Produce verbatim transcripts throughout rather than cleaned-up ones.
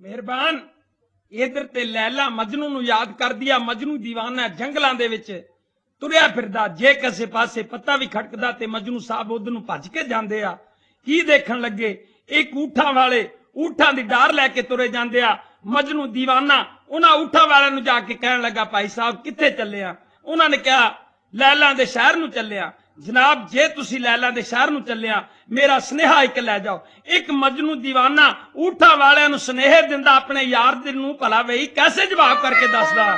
मेहरबान इधर ते लैला मजनू नूं याद कर दिया। मजनू दीवाना जंगलों दे विच तुरिया फिरदा, जे किसे पासे पत्ता भी खटकदा ते मजनू साहब उधर नूं भज के जांदे आ। की देखण लगे, एक ऊठां वाले ऊठां दी डार लैके तुरे जांदे आ। मजनू दीवाना उन्हां ऊठां वाले नूं जाके कहण लगा, भाई साहब कित्थे चले आ? उन्हां ने कहा लैला दे शहर नूं चले आ। जनाब जे तुसी लैला दे शहर नूं चले आ, मेरा स्नेहा एक लै जाओ। एक मजनू दीवाना ऊठां वाले नूं स्नेहे दिंदा अपने यार नूं, भला वही कैसे जवाब करके दसदा।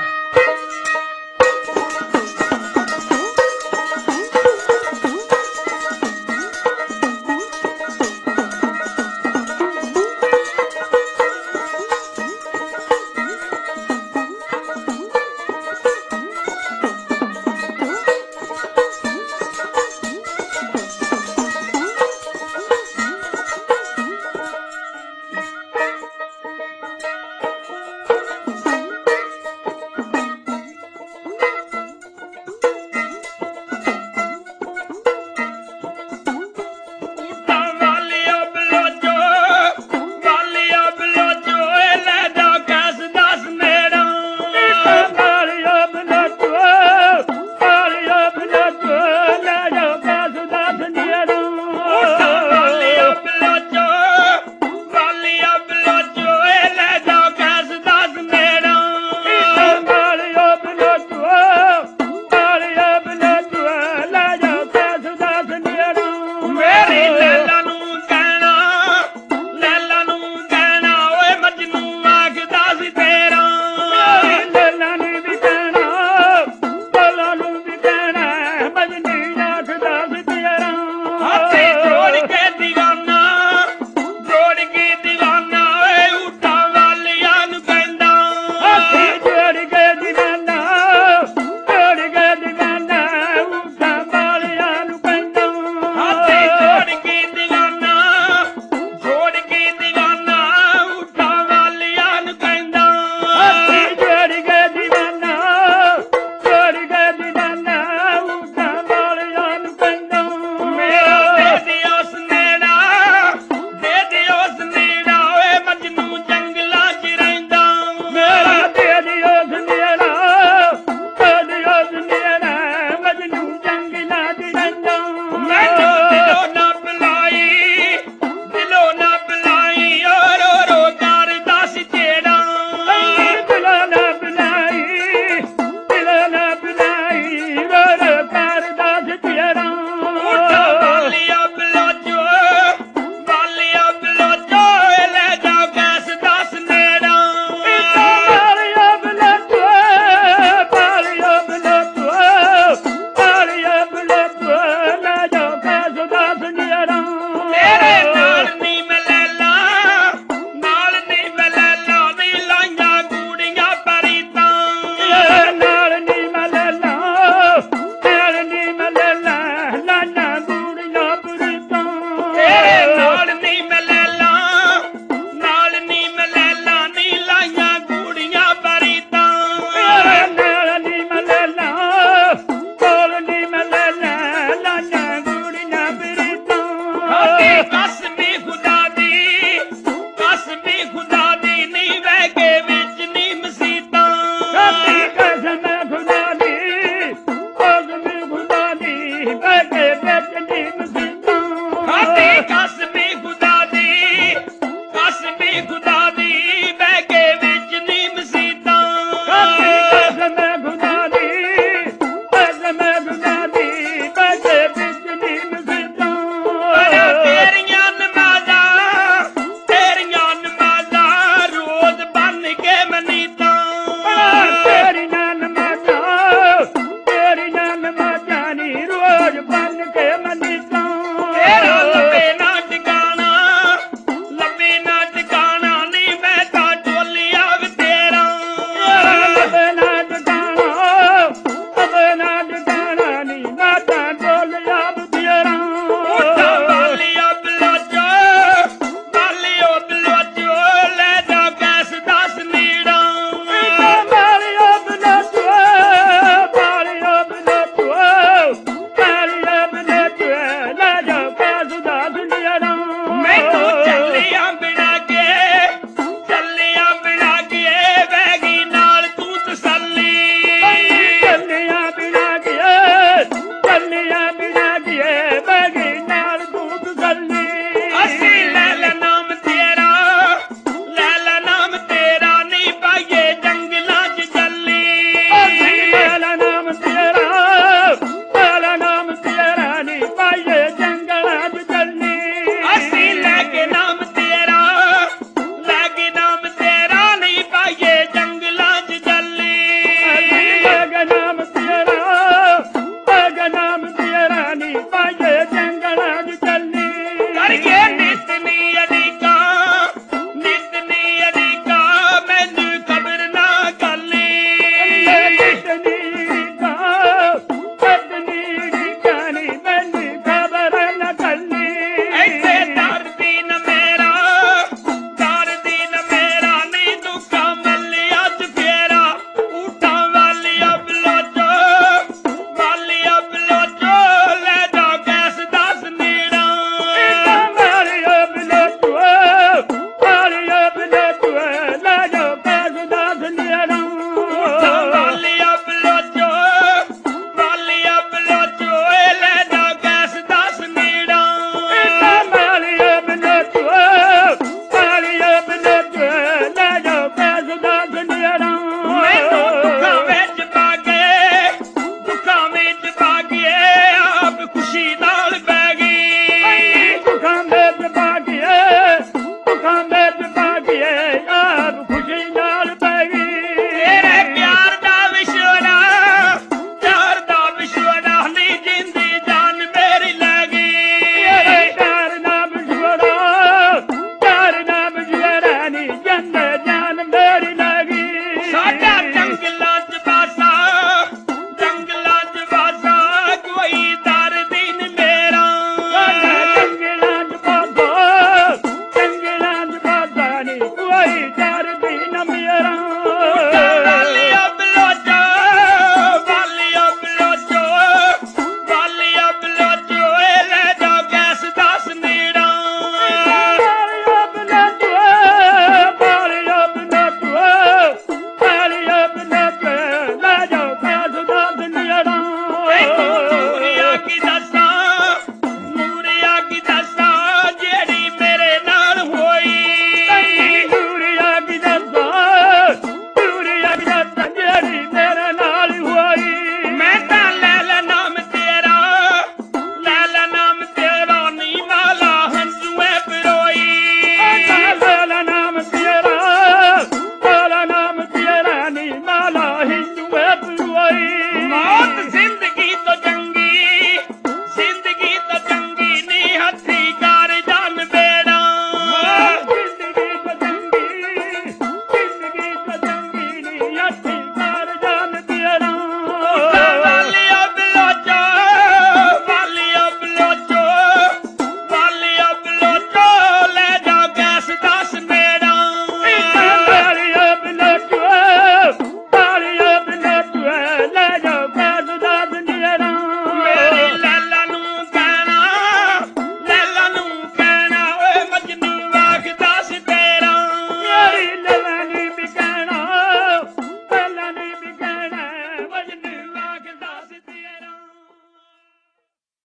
ਆਪ ਖੁਸ਼ੀ ਨਾਲ ਪੈ ਗਈ। ਤੇਰੇ ਪਿਆਰ ਦਾ ਵਿਸ਼ਵੜਾ ਪਿਆਰ ਦਾ ਵਿਸ਼ਵੜਾ ਨੀ ਜਿੰਦੀ ਜਾਨ ਮੇਰੀ ਲੈ ਗਈ। ਤੇਰੇ ਪਿਆਰ ਦਾ ਵਿਸ਼ਵੜਾ ਪਿਆਰ ਦਾ ਵਿਸ਼ਵੜਾ ਨੀ ਜਿੰਦ ਜਾਨ ਮੇਰੀ ਲੈ ਗਈ। ਸਾਡਾ ਜੰਗਲਾਂ ਚ ਬਾਸਾ ਜੰਗਲਾਂ ਚ ਬਾਸਾ ਕੋਈ ਦਰਦੀ ਨੀ ਮੇਰਾ। ਜੰਗਲਾਂ ਚ ਬਾਬਾ ਜੰਗਲਾਂ ਚ ਬਾਬਾ ਨੀ ਕੋਈ ਦਰ